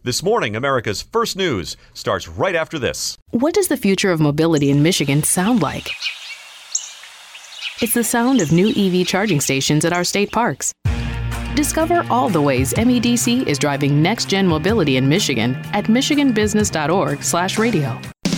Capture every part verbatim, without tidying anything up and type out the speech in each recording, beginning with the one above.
This morning, America's First News starts right after this. What does the future of mobility in Michigan sound like? It's the sound of new E V charging stations at our state parks. Discover all the ways M E D C is driving next-gen mobility in Michigan at michiganbusiness.org slash radio.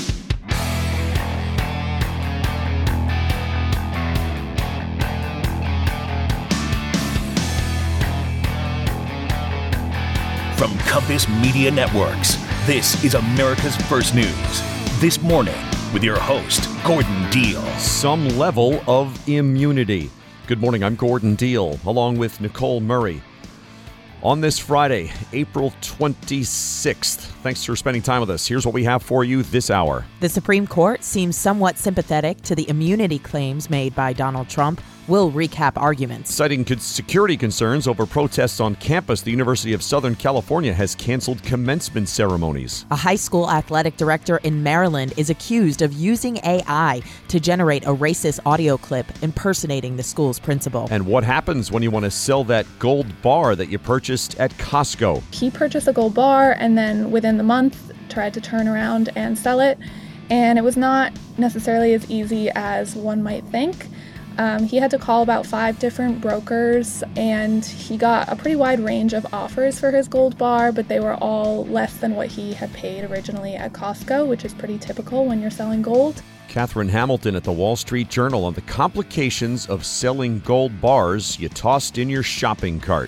From Compass Media Networks, this is America's First News. This morning, with your host, Gordon Deal. Some level of immunity. Good morning, I'm Gordon Deal, along with Nicole Murray. On this Friday, April twenty-sixth, thanks for spending time with us. Here's what we have for you this hour. The Supreme Court seems somewhat sympathetic to the immunity claims made by Donald Trump. We'll recap arguments. Citing security concerns over protests on campus, the University of Southern California has canceled commencement ceremonies. A high school athletic director in Maryland is accused of using A I to generate a racist audio clip impersonating the school's principal. And what happens when you want to sell that gold bar that you purchased at Costco? He purchased a gold bar and then within the month tried to turn around and sell it. And it was not necessarily as easy as one might think. Um, he had to call about five different brokers, and he got a pretty wide range of offers for his gold bar, but they were all less than what he had paid originally at Costco, which is pretty typical when you're selling gold. Catherine Hamilton at the Wall Street Journal on the complications of selling gold bars you tossed in your shopping cart.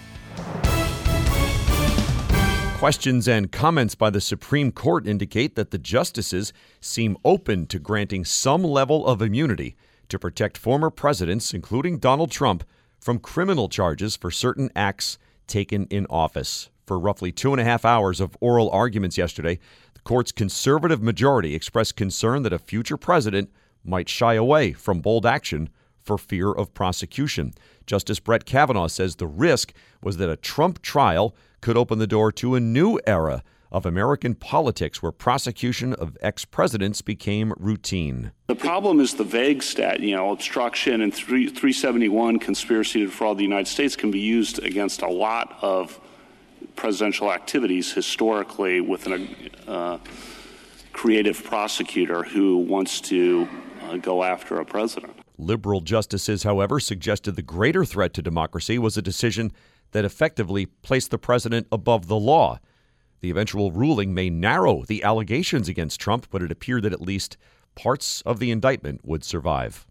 Questions and comments by the Supreme Court indicate that the justices seem open to granting some level of immunity to protect former presidents, including Donald Trump, from criminal charges for certain acts taken in office. For roughly two and a half hours of oral arguments yesterday, the court's conservative majority expressed concern that a future president might shy away from bold action for fear of prosecution. Justice Brett Kavanaugh says the risk was that a Trump trial could open the door to a new era of American politics where prosecution of ex-presidents became routine. The problem is the vague stat, you know, obstruction and three seventy-one conspiracy to defraud the United States can be used against a lot of presidential activities historically with a uh, creative prosecutor who wants to uh, go after a president. Liberal justices, however, suggested the greater threat to democracy was a decision that effectively placed the president above the law. The eventual ruling may narrow the allegations against Trump, but it appeared that at least parts of the indictment would survive.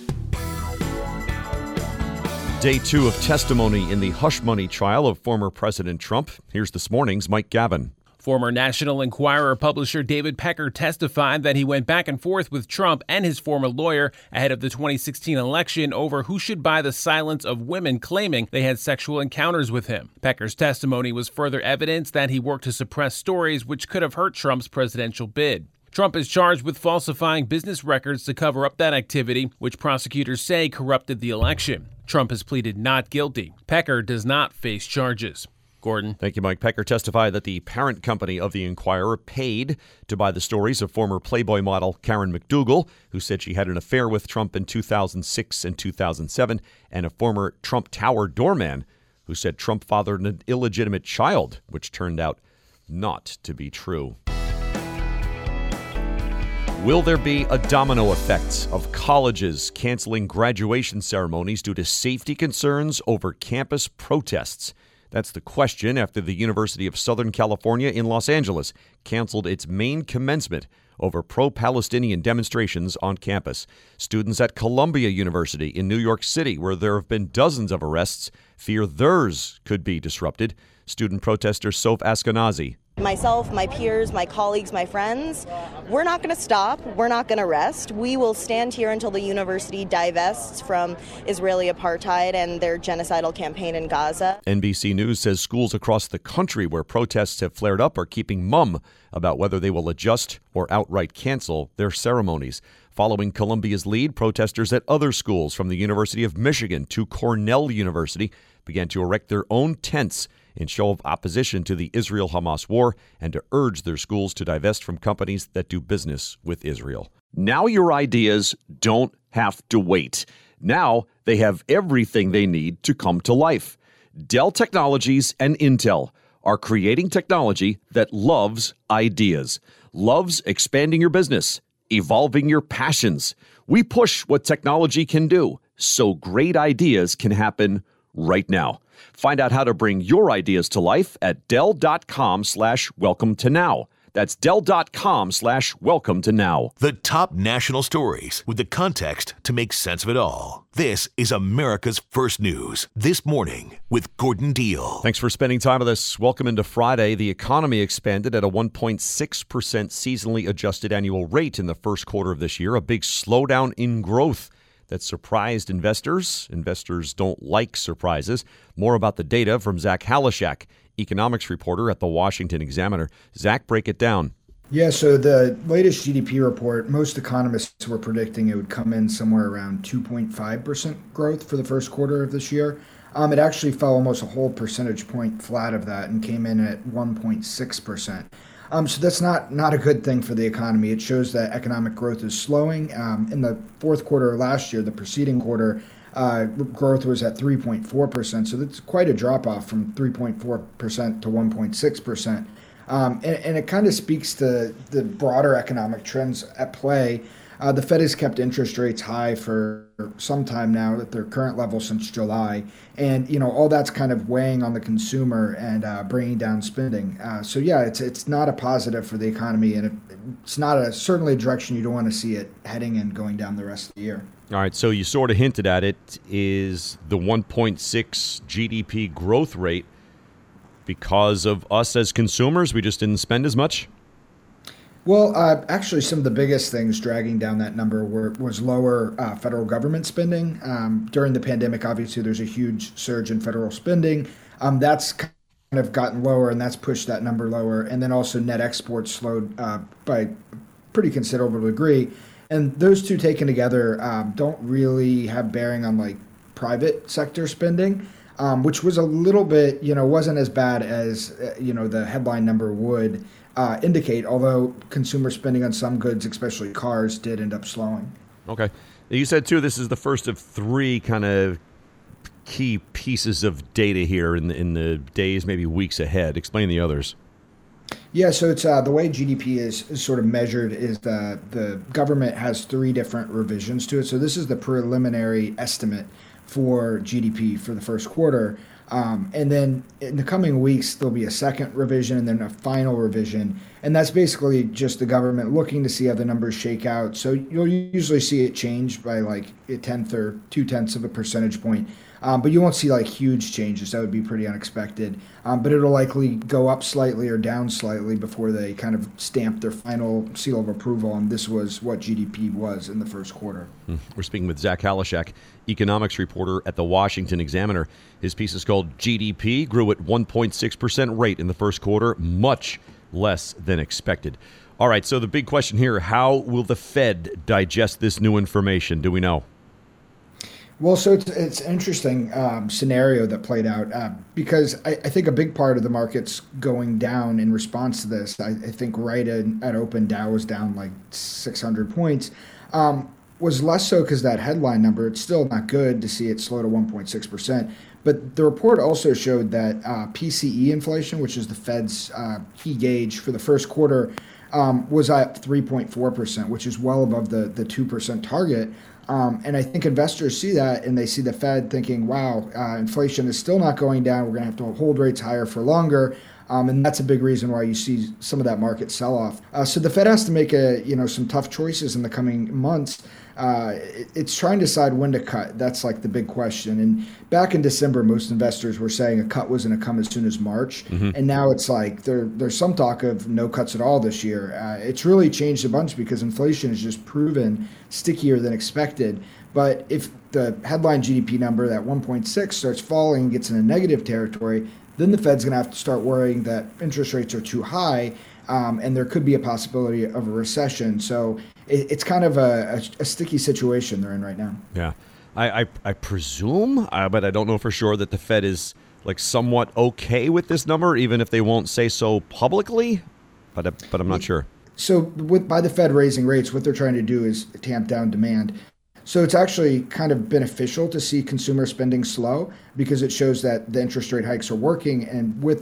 Day two of testimony in the hush money trial of former President Trump. Here's this morning's Mike Gavin. Former National Enquirer publisher David Pecker testified that he went back and forth with Trump and his former lawyer ahead of the twenty sixteen election over who should buy the silence of women claiming they had sexual encounters with him. Pecker's testimony was further evidence that he worked to suppress stories which could have hurt Trump's presidential bid. Trump is charged with falsifying business records to cover up that activity, which prosecutors say corrupted the election. Trump has pleaded not guilty. Pecker does not face charges. Gordon. Thank you, Mike. Pecker testified that the parent company of the Enquirer paid to buy the stories of former Playboy model Karen McDougal, who said she had an affair with Trump in two thousand six and two thousand seven, and a former Trump Tower doorman who said Trump fathered an illegitimate child, which turned out not to be true. Will there be a domino effect of colleges canceling graduation ceremonies due to safety concerns over campus protests? That's the question after the University of Southern California in Los Angeles canceled its main commencement over pro-Palestinian demonstrations on campus. Students at Columbia University in New York City, where there have been dozens of arrests, fear theirs could be disrupted. Student protester Soph Askenazi. Myself, my peers, my colleagues, my friends, we're not going to stop. We're not going to rest. We will stand here until the university divests from Israeli apartheid and their genocidal campaign in Gaza. N B C News says schools across the country where protests have flared up are keeping mum about whether they will adjust or outright cancel their ceremonies. Following Columbia's lead, protesters at other schools from the University of Michigan to Cornell University began to erect their own tents in show of opposition to the Israel-Hamas war and to urge their schools to divest from companies that do business with Israel. Now your ideas don't have to wait. Now they have everything they need to come to life. Dell Technologies and Intel are creating technology that loves ideas, loves expanding your business, evolving your passions. We push what technology can do so great ideas can happen right now. Find out how to bring your ideas to life at Dell.com slash welcome to now. That's Dell.com slash welcome to now. The top national stories with the context to make sense of it all. This is America's First News This Morning with Gordon Deal. Thanks for spending time with us. Welcome into Friday. The economy expanded at a one point six percent seasonally adjusted annual rate in the first quarter of this year, a big slowdown in growth that surprised investors. Investors don't like surprises. More about the data from Zach Halushak, economics reporter at the Washington Examiner. Zach, break it down. Yeah, so the latest G D P report, most economists were predicting it would come in somewhere around two point five percent growth for the first quarter of this year. Um, it actually fell almost a whole percentage point flat of that and came in at one point six percent. Um, so that's not, not a good thing for the economy. It shows that economic growth is slowing. Um, in the fourth quarter of last year, the preceding quarter, uh, growth was at three point four percent. So that's quite a drop off from three point four percent to one point six percent. Um, and, and it kind of speaks to the broader economic trends at play. Uh, the Fed has kept interest rates high for some time now at their current level since July. And, you know, all that's kind of weighing on the consumer and uh, bringing down spending. Uh, so, yeah, it's it's not a positive for the economy. And it, it's not a certainly a direction you don't want to see it heading and going down the rest of the year. All right, so you sort of hinted at it. Is the one point six G D P growth rate because of us as consumers? We just didn't spend as much? Well, uh, actually, some of the biggest things dragging down that number were was lower uh, federal government spending. Um, during the pandemic, obviously, there's a huge surge in federal spending. Um, that's kind of gotten lower, and that's pushed that number lower. And then also net exports slowed uh, by a pretty considerable degree. And those two taken together um, don't really have bearing on like private sector spending, um, which was a little bit, you know, wasn't as bad as, uh, you know, the headline number would Uh, indicate, although consumer spending on some goods, especially cars, did end up slowing. Okay. You said, too, this is the first of three kind of key pieces of data here in the, in the days, maybe weeks ahead. Explain the others. Yeah, so it's uh, the way G D P is, is sort of measured is the, the government has three different revisions to it. So this is the preliminary estimate for G D P for the first quarter. Um, and then in the coming weeks, there'll be a second revision and then a final revision. And that's basically just the government looking to see how the numbers shake out. So you'll usually see it change by like a tenth or two tenths of a percentage point. Um, but you won't see like huge changes. That would be pretty unexpected. Um, but it'll likely go up slightly or down slightly before they kind of stamp their final seal of approval. And this was what G D P was in the first quarter. We're speaking with Zach Halushak, economics reporter at the Washington Examiner. His piece is called G D P Grew at one point six percent rate in the first quarter, much less than expected. All right, so the big question here, how will the Fed digest this new information? Do we know? Well, so it's it's an interesting um, scenario that played out uh, because I, I think a big part of the market's going down in response to this. I, I think right at, at open, Dow was down like six hundred points. Um, was less so because that headline number, it's still not good to see it slow to one point six percent. But the report also showed that uh, P C E inflation, which is the Fed's uh, key gauge for the first quarter, um, was at three point four percent, which is well above the, the two percent target. Um, and I think investors see that and they see the Fed thinking, wow, uh, inflation is still not going down. We're going to have to hold rates higher for longer. Um, and that's a big reason why you see some of that market sell off. Uh, so the Fed has to make a, you know, some tough choices in the coming months. Uh, it, it's trying to decide when to cut. That's like the big question. And back in December, most investors were saying a cut was going to come as soon as March. Mm-hmm. And now it's like there, there's some talk of no cuts at all this year. Uh, it's really changed a bunch because inflation has just proven stickier than expected. But if the headline G D P number, that one point six, starts falling and gets into negative territory, then the Fed's going to have to start worrying that interest rates are too high, um, and there could be a possibility of a recession. So it, it's kind of a, a, a sticky situation they're in right now. Yeah. I, I, I presume, uh, but I don't know for sure, that the Fed is like somewhat okay with this number, even if they won't say so publicly, but, uh, but I'm not sure. So with by the Fed raising rates, what they're trying to do is tamp down demand. So it's actually kind of beneficial to see consumer spending slow because it shows that the interest rate hikes are working. And with the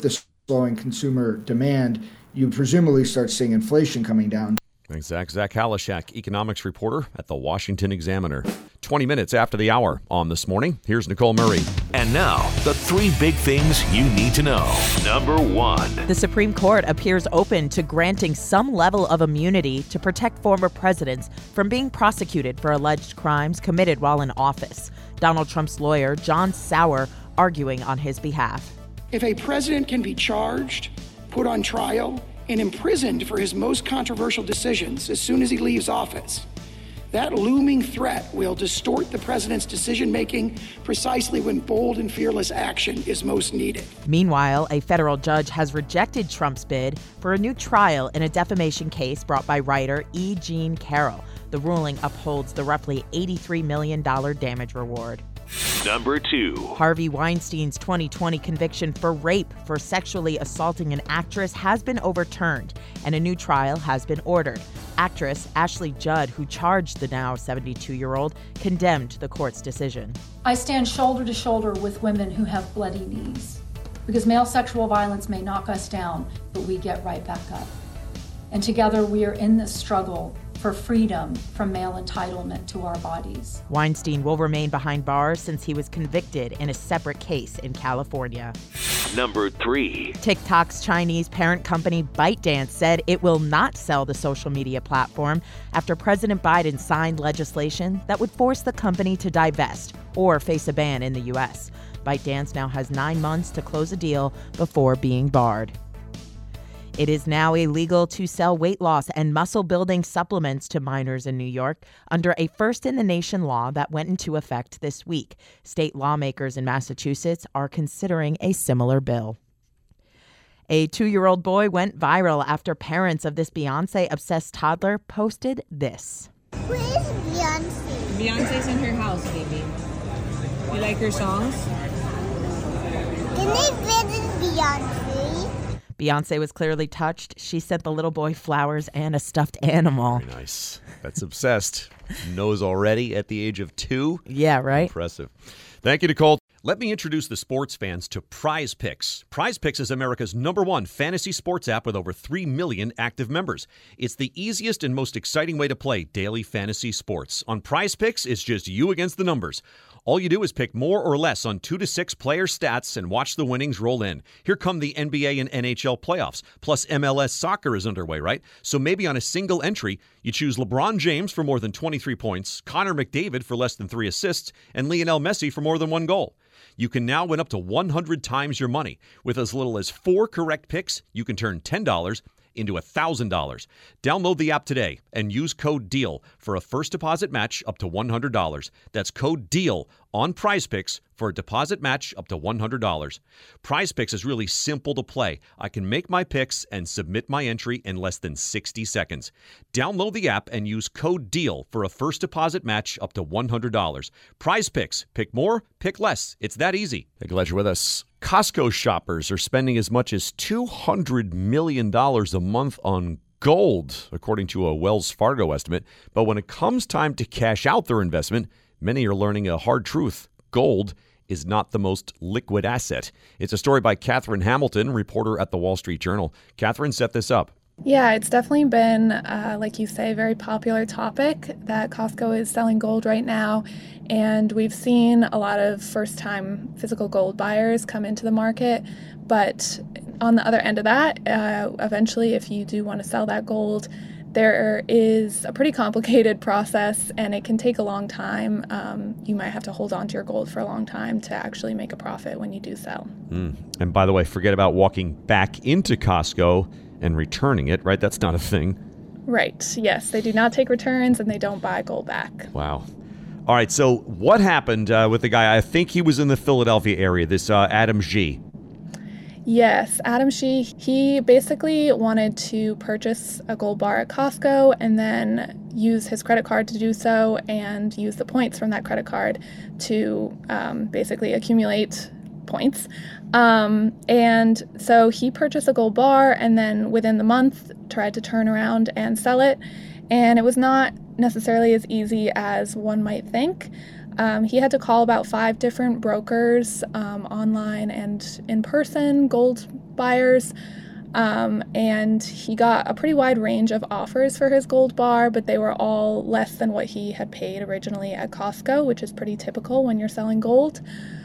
slowing consumer demand, you presumably start seeing inflation coming down. Thanks, Zach. Zach Halashak, economics reporter at the Washington Examiner. twenty minutes after the hour on This Morning, here's Nicole Murray. And now, the three big things you need to know. Number one. The Supreme Court appears open to granting some level of immunity to protect former presidents from being prosecuted for alleged crimes committed while in office. Donald Trump's lawyer, John Sauer, arguing on his behalf. If a president can be charged, put on trial, and imprisoned for his most controversial decisions as soon as he leaves office, that looming threat will distort the president's decision-making precisely when bold and fearless action is most needed. Meanwhile, a federal judge has rejected Trump's bid for a new trial in a defamation case brought by writer E. Jean Carroll. The ruling upholds the roughly eighty-three million dollars damage reward. Number two. Harvey Weinstein's twenty twenty conviction for rape for sexually assaulting an actress has been overturned, and a new trial has been ordered. Actress Ashley Judd, who charged the now seventy-two-year-old, condemned the court's decision. I stand shoulder to shoulder with women who have bloody knees, because male sexual violence may knock us down, but we get right back up. And together we are in this struggle for freedom from male entitlement to our bodies. Weinstein will remain behind bars since he was convicted in a separate case in California. Number three. TikTok's Chinese parent company ByteDance said it will not sell the social media platform after President Biden signed legislation that would force the company to divest or face a ban in the U S. ByteDance now has nine months to close a deal before being barred. It is now illegal to sell weight loss and muscle-building supplements to minors in New York under a first-in-the-nation law that went into effect this week. State lawmakers in Massachusetts are considering a similar bill. A two-year-old boy went viral after parents of this Beyonce-obsessed toddler posted this. Where is Beyonce? Beyonce's in her house, baby. You like her songs? Can I visit Beyonce? Beyonce was clearly touched. She sent the little boy flowers and a stuffed animal. Very nice. That's obsessed. Knows already at the age of two. Yeah, right? Impressive. Thank you, Nicole. Let me introduce the sports fans to Prize Picks. Prize Picks is America's number one fantasy sports app with over three million active members. It's the easiest and most exciting way to play daily fantasy sports. On Prize Picks, it's just you against the numbers. All you do is pick more or less on two to six player stats and watch the winnings roll in. Here come the N B A and N H L playoffs. Plus M L S soccer is underway, right? So maybe on a single entry, you choose LeBron James for more than twenty-three points, Connor McDavid for less than three assists, and Lionel Messi for more than one goal. You can now win up to one hundred times your money. With as little as four correct picks, you can turn ten dollars into one thousand dollars. Download the app today and use code DEAL for a first deposit match up to one hundred dollars. That's code DEAL on Prize Picks for a deposit match up to one hundred dollars. Prize Picks is really simple to play. I can make my picks and submit my entry in less than sixty seconds. Download the app and use code DEAL for a first deposit match up to one hundred dollars. Prize Picks. Pick more, pick less. It's that easy. Hey, glad you're with us. Costco shoppers are spending as much as two hundred million dollars a month on gold, according to a Wells Fargo estimate. But when it comes time to cash out their investment, many are learning a hard truth. Gold is not the most liquid asset. It's a story by Catherine Hamilton, reporter at the Wall Street Journal. Catherine set this up. Yeah, it's definitely been, uh, like you say, a very popular topic that Costco is selling gold right now. And we've seen a lot of first-time physical gold buyers come into the market. But on the other end of that, uh, eventually, if you do want to sell that gold, there is a pretty complicated process, and it can take a long time. Um, you might have to hold on to your gold for a long time to actually make a profit when you do sell. Mm. And by the way, forget about walking back into Costco and returning it, right? That's not a thing. Right. Yes, they do not take returns, and they don't buy gold back. Wow. All right, so what happened uh, with the guy? I think he was in the Philadelphia area, this uh, Adam G. Yes, Adam Shee, he basically wanted to purchase a gold bar at Costco and then use his credit card to do so and use the points from that credit card to um, basically accumulate points. Um, and so he purchased a gold bar and then within the month tried to turn around and sell it. And it was not necessarily as easy as one might think. Um, he had to call about five different brokers, um, online and in person, gold buyers. Um, and he got a pretty wide range of offers for his gold bar, but they were all less than what he had paid originally at Costco, which is pretty typical when you're selling gold.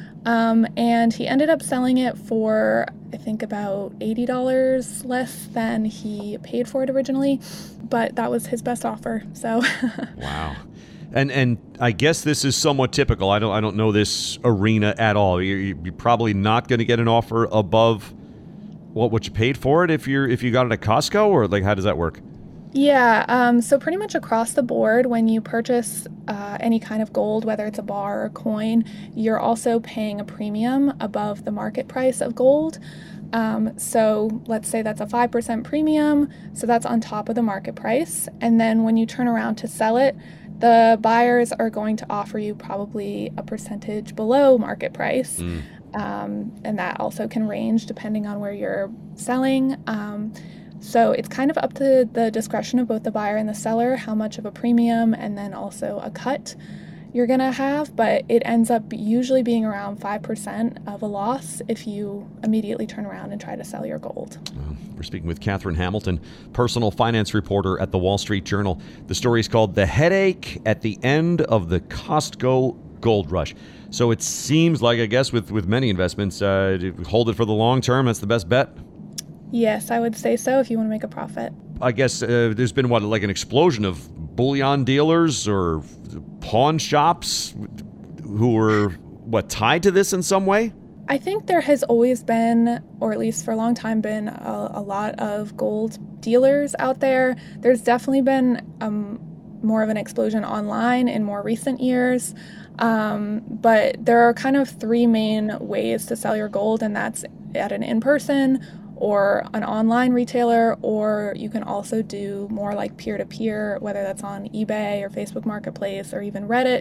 Um, and he ended up selling it for, I think, about eighty dollars less than he paid for it originally, but that was his best offer. So, wow. And and I guess this is somewhat typical. I don't I don't know this arena at all. You're, you're probably not going to get an offer above what what you paid for it if you're if you got it at Costco, or like how does that work? Yeah, um, so pretty much across the board, when you purchase uh, any kind of gold, whether it's a bar or a coin, you're also paying a premium above the market price of gold. Um, so let's say that's a five percent premium, so that's on top of the market price. And then when you turn around to sell it, the buyers are going to offer you probably a percentage below market price. Mm. Um, and that also can range depending on where you're selling. Um, So it's kind of up to the discretion of both the buyer and the seller how much of a premium and then also a cut you're going to have, but it ends up usually being around five percent of a loss if you immediately turn around and try to sell your gold. Well, we're speaking with Catherine Hamilton, personal finance reporter at the Wall Street Journal. The story is called The Headache at the End of the Costco Gold Rush. So it seems like, I guess, with, with many investments, uh, hold it for the long term. That's the best bet. Yes, I would say so if you want to make a profit. I guess uh, there's been, what, like an explosion of bullion dealers or pawn shops who were, what, tied to this in some way? I think there has always been, or at least for a long time, been a, a lot of gold dealers out there. There's definitely been um, more of an explosion online in more recent years. Um, but there are kind of three main ways to sell your gold, and that's at an in-person or an online retailer, or you can also do more like peer-to-peer, whether that's on eBay or Facebook Marketplace or even Reddit.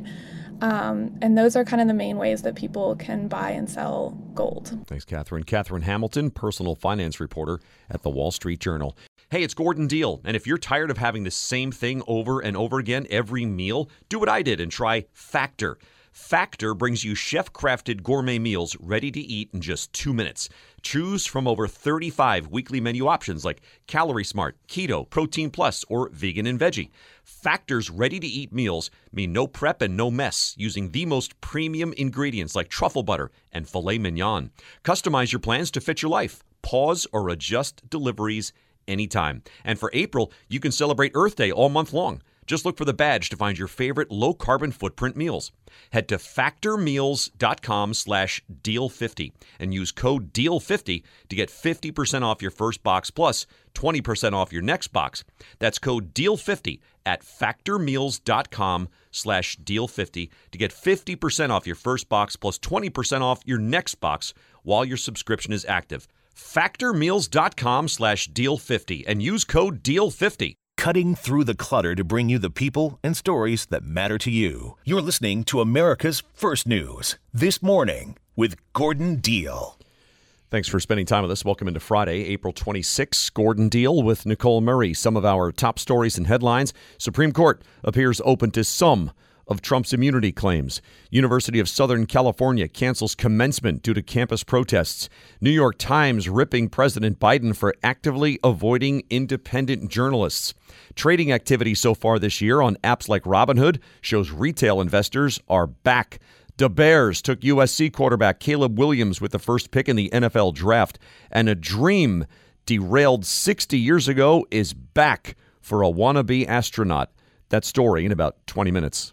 Um, and those are kind of the main ways that people can buy and sell gold. Thanks, Catherine. Catherine Hamilton, personal finance reporter at the Wall Street Journal. Hey, it's Gordon Deal. And if you're tired of having the same thing over and over again every meal, do what I did and try Factor. Factor brings you chef-crafted gourmet meals ready to eat in just two minutes. Choose from over thirty-five weekly menu options like Calorie Smart, Keto, Protein Plus, or Vegan and Veggie. Factor's ready-to-eat meals mean no prep and no mess, using the most premium ingredients like truffle butter and filet mignon. Customize your plans to fit your life. Pause or adjust deliveries anytime. And for April, you can celebrate Earth Day all month long. Just look for the badge to find your favorite low-carbon footprint meals. Head to factormeals.com slash deal50and use code deal fifty to get fifty percent off your first box plus twenty percent off your next box. That's code deal fifty at factormeals.com slash deal50 to get fifty percent off your first box plus twenty percent off your next box while your subscription is active. Factormeals.com slash deal fifty and use code deal fifty. Cutting through the clutter to bring you the people and stories that matter to you. You're listening to America's First News This Morning with Gordon Deal. Thanks for spending time with us. Welcome into Friday, April twenty-sixth. Gordon Deal with Nicole Murray. Some of our top stories and headlines. Supreme Court appears open to some of Trump's immunity claims. University of Southern California cancels commencement due to campus protests. New York Times ripping President Biden for actively avoiding independent journalists. Trading activity so far this year on apps like Robinhood shows retail investors are back. The Bears took U S C quarterback Caleb Williams with the first pick in the N F L draft. And a dream derailed sixty years ago is back for a wannabe astronaut. That story in about twenty minutes.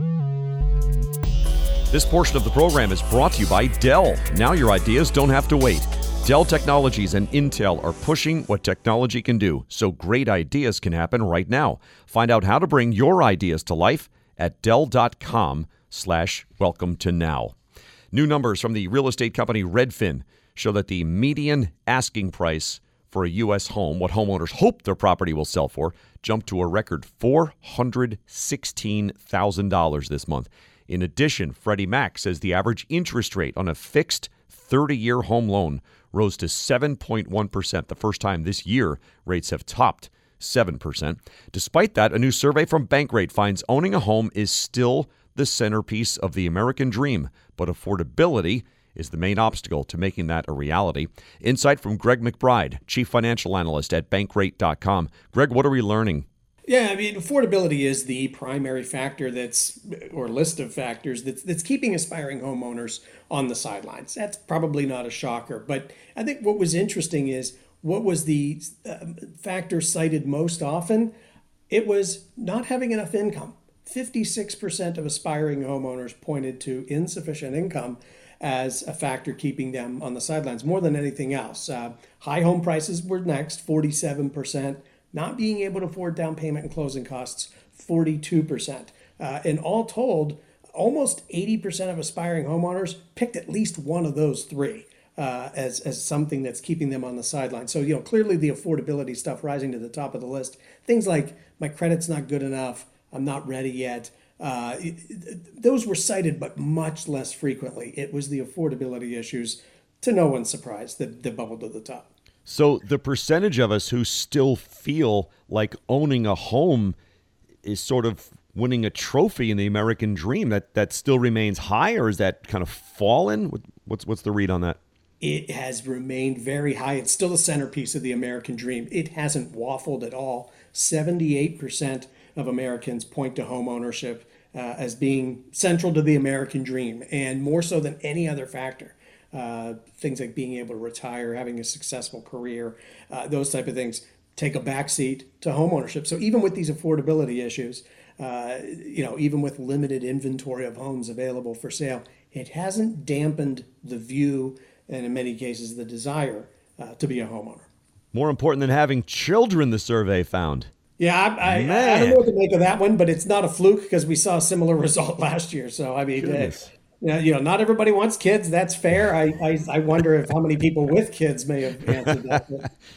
This portion of the program is brought to you by Dell. Now your ideas don't have to wait. Dell Technologies and Intel are pushing what technology can do, so great ideas can happen right now. Find out how to bring your ideas to life at Dell.com slash welcome to now. New numbers from the real estate company Redfin show that the median asking price for a U S home, what homeowners hope their property will sell for, jumped to a record four hundred sixteen thousand dollars this month. In addition, Freddie Mac says the average interest rate on a fixed thirty-year home loan rose to seven point one percent, the first time this year rates have topped seven percent. Despite that, a new survey from Bankrate finds owning a home is still the centerpiece of the American dream, but affordability is the main obstacle to making that a reality. Insight from Greg McBride, Chief Financial Analyst at Bankrate dot com. Greg, what are we learning? Yeah, I mean, affordability is the primary factor that's, or list of factors that's, that's keeping aspiring homeowners on the sidelines. That's probably not a shocker. But I think what was interesting is what was the uh, factor cited most often? It was not having enough income. fifty-six percent of aspiring homeowners pointed to insufficient income as a factor keeping them on the sidelines more than anything else. Uh, high home prices were next, forty-seven percent. Not being able to afford down payment and closing costs, forty-two percent. Uh, and all told, almost eighty percent of aspiring homeowners picked at least one of those three uh, as, as something that's keeping them on the sidelines. So, you know, clearly the affordability stuff rising to the top of the list. Things like my credit's not good enough, I'm not ready yet. Uh, those were cited, but much less frequently. It was the affordability issues, to no one's surprise, that, that bubbled to the top. So the percentage of us who still feel like owning a home is sort of winning a trophy in the American dream, that, that still remains high, or is that kind of fallen? What's, what's the read on that? It has remained very high. It's still the centerpiece of the American dream. It hasn't waffled at all. seventy-eight percent of Americans point to home ownership uh, as being central to the American dream, and more so than any other factor. Uh, things like being able to retire, having a successful career, uh, those type of things take a backseat to home ownership. So even with these affordability issues, uh, you know, even with limited inventory of homes available for sale, it hasn't dampened the view and in many cases the desire uh, to be a homeowner. More important than having children, the survey found. Yeah, I, I, I don't know what to make of that one, but it's not a fluke because we saw a similar result last year. So, I mean, uh, you know, not everybody wants kids. That's fair. I, I, I wonder if how many people with kids may have answered that.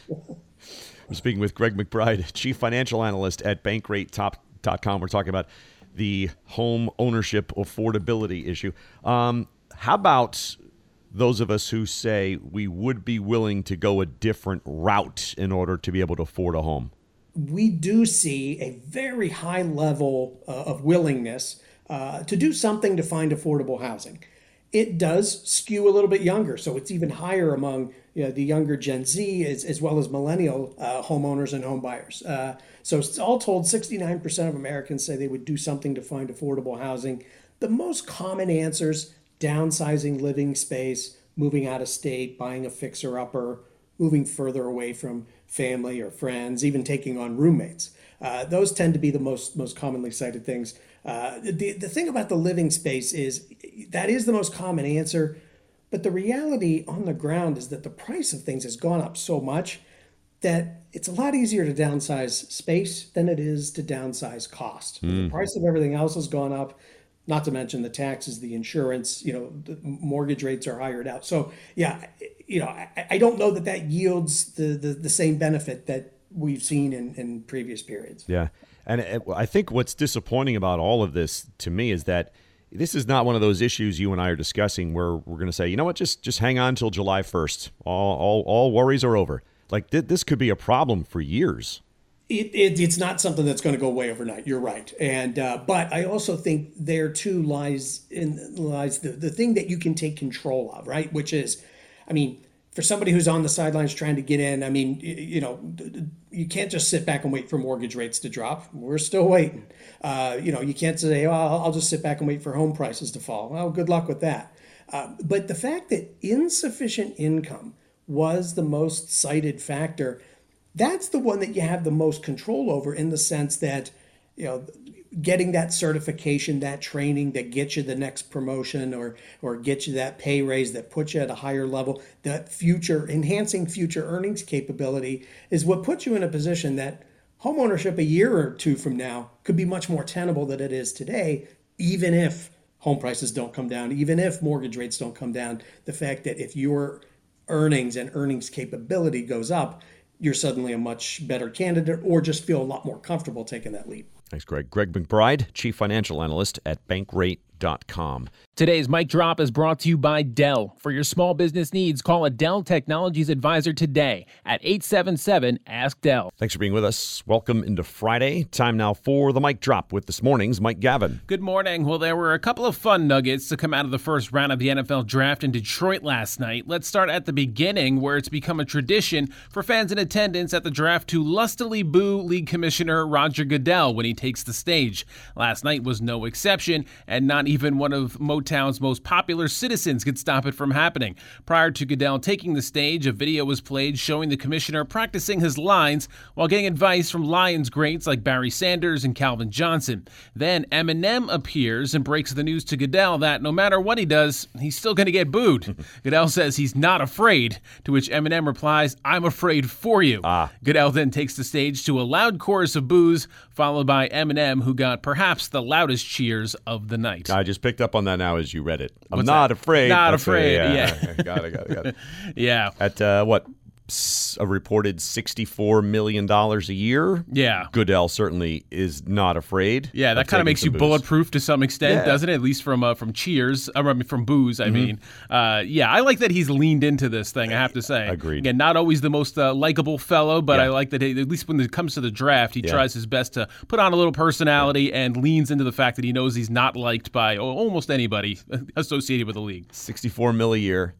We're speaking with Greg McBride, Chief Financial Analyst at Bankrate dot com. We're talking about the home ownership affordability issue. Um, how about those of us who say we would be willing to go a different route in order to be able to afford a home? We do see a very high level uh, of willingness uh, to do something to find affordable housing. It does skew a little bit younger, so it's even higher among you know, the younger Gen Z as, as well as millennial uh, homeowners and home buyers. Uh, so it's all told, sixty-nine percent of Americans say they would do something to find affordable housing. The most common answers: downsizing living space, moving out of state, buying a fixer-upper, moving further away from family or friends, even taking on roommates. Uh, those tend to be the most most commonly cited things. Uh, the, the thing about the living space is that is the most common answer, but the reality on the ground is that the price of things has gone up so much that it's a lot easier to downsize space than it is to downsize cost. Mm. The price of everything else has gone up. Not to mention the taxes, the insurance, you know, the mortgage rates are hired out. So, yeah, you know, I, I don't know that that yields the, the, the same benefit that we've seen in, in previous periods. Yeah. And it, I think what's disappointing about all of this to me is that this is not one of those issues you and I are discussing where we're going to say, you know what, just just hang on till July first. All, all, all worries are over. Like th- this could be a problem for years. It, it, it's not something that's going to go away overnight. You're right, and uh, but I also think there too lies in lies the, the thing that you can take control of, right? Which is, I mean, for somebody who's on the sidelines trying to get in, I mean, you know, you can't just sit back and wait for mortgage rates to drop. We're still waiting. Uh, you know, you can't say, oh, I'll just sit back and wait for home prices to fall. Well, good luck with that. Uh, but the fact that insufficient income was the most cited factor, that's the one that you have the most control over, in the sense that, you know, getting that certification, that training that gets you the next promotion or or gets you that pay raise that puts you at a higher level, that future, enhancing future earnings capability is what puts you in a position that homeownership a year or two from now could be much more tenable than it is today, even if home prices don't come down, even if mortgage rates don't come down. The fact that if your earnings and earnings capability goes up, you're suddenly a much better candidate, or just feel a lot more comfortable taking that leap. Thanks, Greg. Greg McBride, Chief Financial Analyst at Bankrate dot com. Today's Mic Drop is brought to you by Dell. For your small business needs, call a Dell Technologies advisor today at eight seven seven, ask Dell. Thanks for being with us. Welcome into Friday. Time now for the Mic Drop with this morning's Mike Gavin. Good morning. Well, there were a couple of fun nuggets to come out of the first round of the N F L Draft in Detroit last night. Let's start at the beginning, where it's become a tradition for fans in attendance at the draft to lustily boo League Commissioner Roger Goodell when he takes the stage. Last night was no exception, and not even one of Motown's most popular citizens could stop it from happening. Prior to Goodell taking the stage, a video was played showing the commissioner practicing his lines while getting advice from Lions greats like Barry Sanders and Calvin Johnson. Then Eminem appears and breaks the news to Goodell that no matter what he does, he's still going to get booed. Goodell says he's not afraid, to which Eminem replies, "I'm afraid for you." Ah. Goodell then takes the stage to a loud chorus of boos, followed by Eminem, who got perhaps the loudest cheers of the night. I just picked up on that now as you read it. I'm What's not that? afraid. Not That's afraid, a, yeah. got it, got it, got it. Yeah. At uh, what, s- a reported sixty-four million dollars a year? Yeah. Goodell certainly is not afraid. Yeah, that of kind of taking makes you some booze. bulletproof to some extent, Yeah. doesn't it? At least from uh, from cheers, I mean, from booze, I Mhm. mean. Uh, yeah, I like that he's leaned into this thing, I have to say. Agreed. Again, not always the most uh, likable fellow, but Yeah. I like that he, at least when it comes to the draft, he Yeah. tries his best to put on a little personality and leans into the fact that he knows he's not liked by al- almost anybody associated with the league. sixty-four mil a year.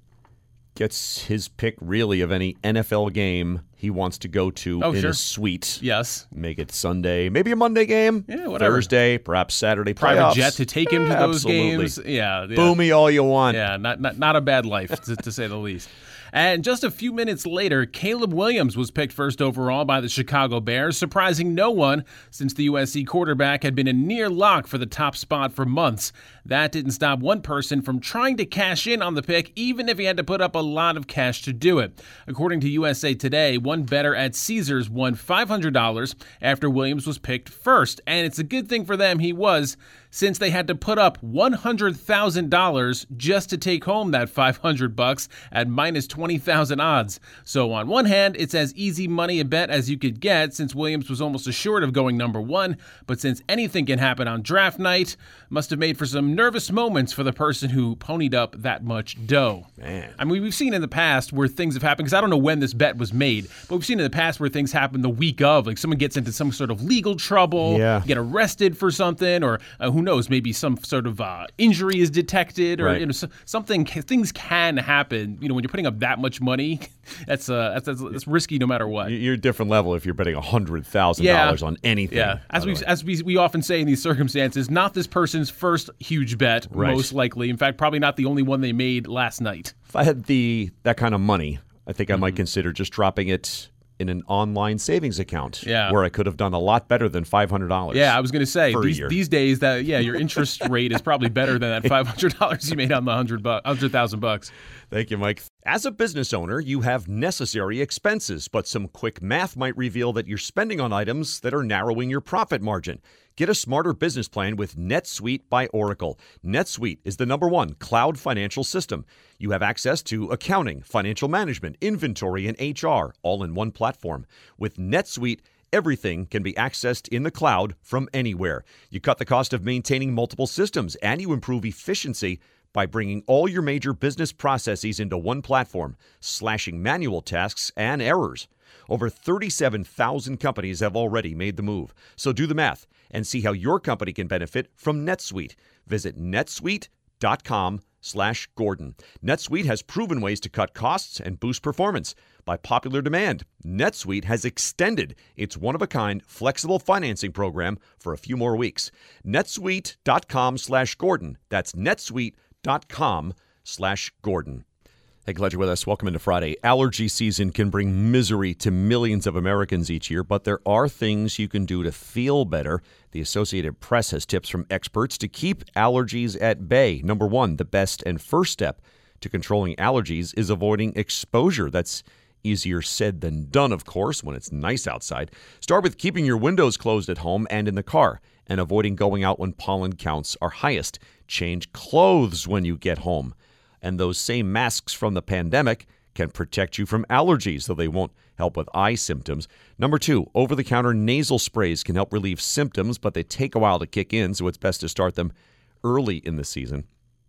Gets his pick, really, of any N F L game he wants to go to Oh, in sure. a suite. Yes. Make it Sunday, maybe a Monday game. Yeah, whatever. Thursday, perhaps Saturday. Private playoffs. jet to take him to Yeah, those absolutely. games. Yeah, yeah. Boo me all you want. Yeah, not not, not a bad life, to, to say the least. And just a few minutes later, Caleb Williams was picked first overall by the Chicago Bears, surprising no one since the U S C quarterback had been a near lock for the top spot for months. That didn't stop one person from trying to cash in on the pick, even if he had to put up a lot of cash to do it. According to U S A Today, one bettor at Caesars won five hundred dollars after Williams was picked first. And it's a good thing for them he was, since they had to put up one hundred thousand dollars just to take home that five hundred bucks at minus twenty thousand odds. So on one hand, it's as easy money a bet as you could get, since Williams was almost assured of going number one, but since anything can happen on draft night, must have made for some nervous moments for the person who ponied up that much dough. Man. I mean, we've seen in the past where things have happened, because I don't know when this bet was made, but we've seen in the past where things happen the week of, like someone gets into some sort of legal trouble, Yeah. get arrested for something, or uh, who knows, maybe some sort of uh, injury is detected, or Right. you know, so, something. Things can happen. You know, when you're putting up that much money, that's uh, that's, that's, that's risky no matter what. You're a different level if you're betting one hundred thousand dollars on anything. Yeah, as by we the way. as we we often say in these circumstances, not this person's first huge bet, Right. most likely. In fact, probably not the only one they made last night. If I had the that kind of money, I think I Mm-hmm. might consider just dropping it in an online savings account. Yeah. Where I could have done a lot better than five hundred dollars. Yeah, I was going to say for a these, year. these days that yeah, your interest rate is probably better than that five hundred dollars you made on the hundred bu- hundred thousand bucks. Thank you, Mike. As a business owner, you have necessary expenses, but some quick math might reveal that you're spending on items that are narrowing your profit margin. Get a smarter business plan with NetSuite by Oracle. NetSuite is the number one cloud financial system. You have access to accounting, financial management, inventory, and H R, all in one platform. With NetSuite, everything can be accessed in the cloud from anywhere. You cut the cost of maintaining multiple systems, and you improve efficiency by bringing all your major business processes into one platform, slashing manual tasks and errors. Over thirty-seven thousand companies have already made the move. So do the math and see how your company can benefit from NetSuite. Visit netsuite.com slash Gordon. NetSuite has proven ways to cut costs and boost performance. By popular demand, NetSuite has extended its one-of-a-kind flexible financing program for a few more weeks. netsuite.com slash Gordon. That's netsuite.com slash Gordon. Hey, glad you're with us. Welcome into Friday. Allergy season can bring misery to millions of Americans each year, but there are things you can do to feel better. The Associated Press has tips from experts to keep allergies at bay. Number one, the best and first step to controlling allergies is avoiding exposure. That's easier said than done, of course, when it's nice outside. Start with keeping your windows closed at home and in the car, and avoiding going out when pollen counts are highest. Change clothes when you get home. And those same masks from the pandemic can protect you from allergies, though they won't help with eye symptoms. Number two, over-the-counter nasal sprays can help relieve symptoms, but they take a while to kick in, so it's best to start them early in the season.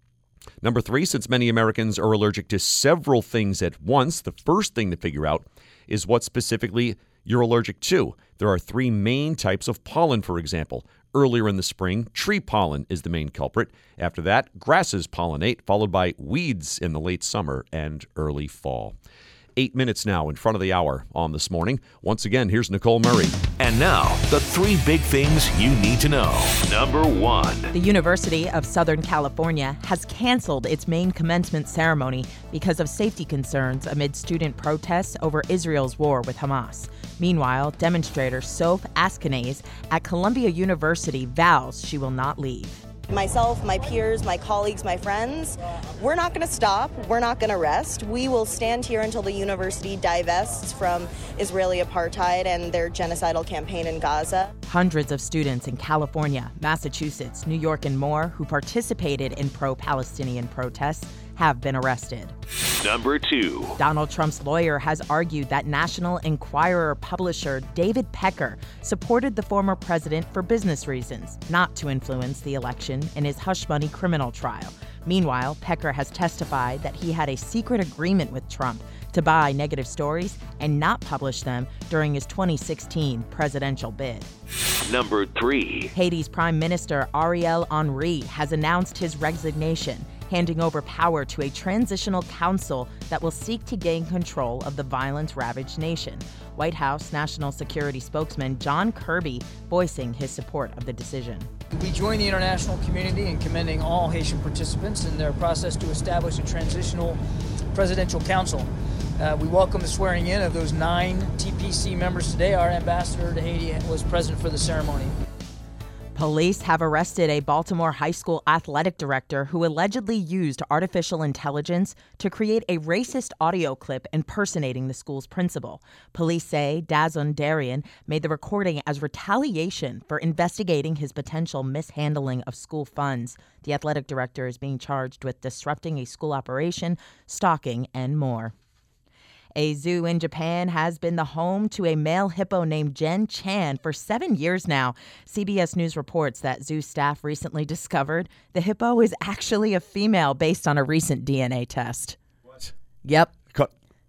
Number three, since many Americans are allergic to several things at once, the first thing to figure out is what specifically you're allergic to. There are three main types of pollen, for example. Earlier in the spring, tree pollen is the main culprit. After that, grasses pollinate, followed by weeds in the late summer and early fall. Eight minutes now in front of the hour on This Morning. Once again, here's Nicole Murray. And now, the three big things you need to know. Number one. The University of Southern California has canceled its main commencement ceremony because of safety concerns amid student protests over Israel's war with Hamas. Meanwhile, demonstrator Soph Askenaz at Columbia University vows she will not leave. Myself, my peers, my colleagues, my friends, we're not going to stop. We're not going to rest. We will stand here until the university divests from Israeli apartheid and their genocidal campaign in Gaza. Hundreds of students in California, Massachusetts, New York, and more who participated in pro-Palestinian protests have been arrested. Number two. Donald Trump's lawyer has argued that National Enquirer publisher David Pecker supported the former president for business reasons, not to influence the election in his hush money criminal trial. Meanwhile, Pecker has testified that he had a secret agreement with Trump to buy negative stories and not publish them during his twenty sixteen presidential bid. Number three. Haiti's Prime Minister Ariel Henry has announced his resignation, handing over power to a transitional council that will seek to gain control of the violence-ravaged nation. White House National Security spokesman John Kirby voicing his support of the decision. We join the international community in commending all Haitian participants in their process to establish a transitional presidential council. Uh, we welcome the swearing in of those nine T P C members today. Our ambassador to Haiti was present for the ceremony. Police have arrested a Baltimore high school athletic director who allegedly used artificial intelligence to create a racist audio clip impersonating the school's principal. Police say Dazun Darian made the recording as retaliation for investigating his potential mishandling of school funds. The athletic director is being charged with disrupting a school operation, stalking, and more. A zoo in Japan has been the home to a male hippo named Jen Chan for seven years now. C B S News reports that zoo staff recently discovered the hippo is actually a female based on a recent D N A test. What? Yep. Cut.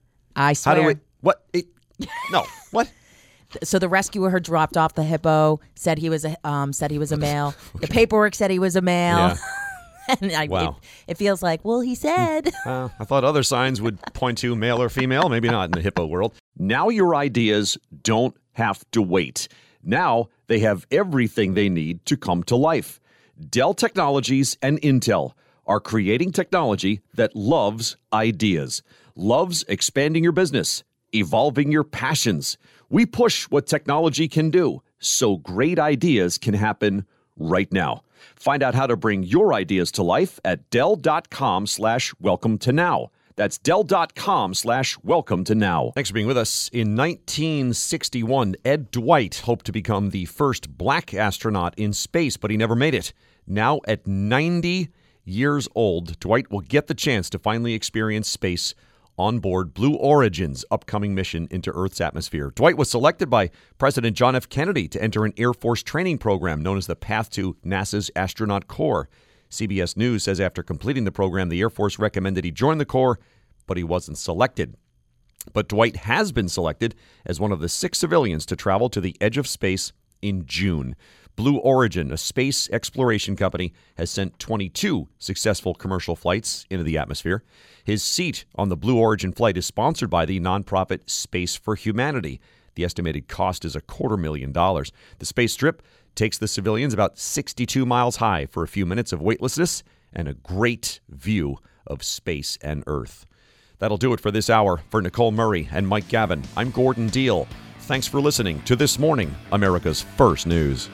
I swear. How do we? What? It, no. What? So the rescuer dropped off the hippo, said he was a um, said he was a male. Okay. The paperwork said he was a male. Yeah. And I, wow. it, it feels like, well, he said. Uh, I thought other signs would point to male or female. Maybe not in the hippo world. Now your ideas don't have to wait. Now they have everything they need to come to life. Dell Technologies and Intel are creating technology that loves ideas, loves expanding your business, evolving your passions. We push what technology can do so great ideas can happen right now. Find out how to bring your ideas to life at Dell.com slash welcome to now. That's Dell.com slash welcome to now. Thanks for being with us. In nineteen sixty-one, Ed Dwight hoped to become the first black astronaut in space, but he never made it. Now, at ninety years old, Dwight will get the chance to finally experience space on board Blue Origin's upcoming mission into Earth's atmosphere. Dwight was selected by President John F. Kennedy to enter an Air Force training program known as the Path to NASA's Astronaut Corps. C B S News says after completing the program, the Air Force recommended he join the Corps, but he wasn't selected. But Dwight has been selected as one of the six civilians to travel to the edge of space in June. Blue Origin, a space exploration company, has sent twenty-two successful commercial flights into the atmosphere. His seat on the Blue Origin flight is sponsored by the nonprofit Space for Humanity. The estimated cost is a quarter million dollars. The space trip takes the civilians about sixty-two miles high for a few minutes of weightlessness and a great view of space and Earth. That'll do it for this hour. For Nicole Murray and Mike Gavin, I'm Gordon Deal. Thanks for listening to This Morning, America's First News.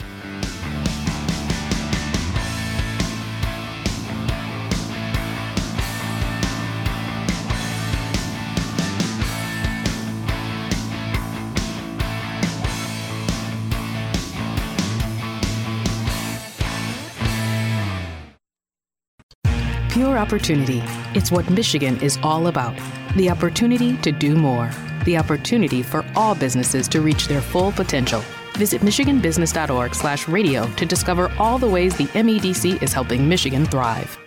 Pure opportunity. It's what Michigan is all about. The opportunity to do more. The opportunity for all businesses to reach their full potential. Visit michigan business dot org slash radio to discover all the ways the M E D C is helping Michigan thrive.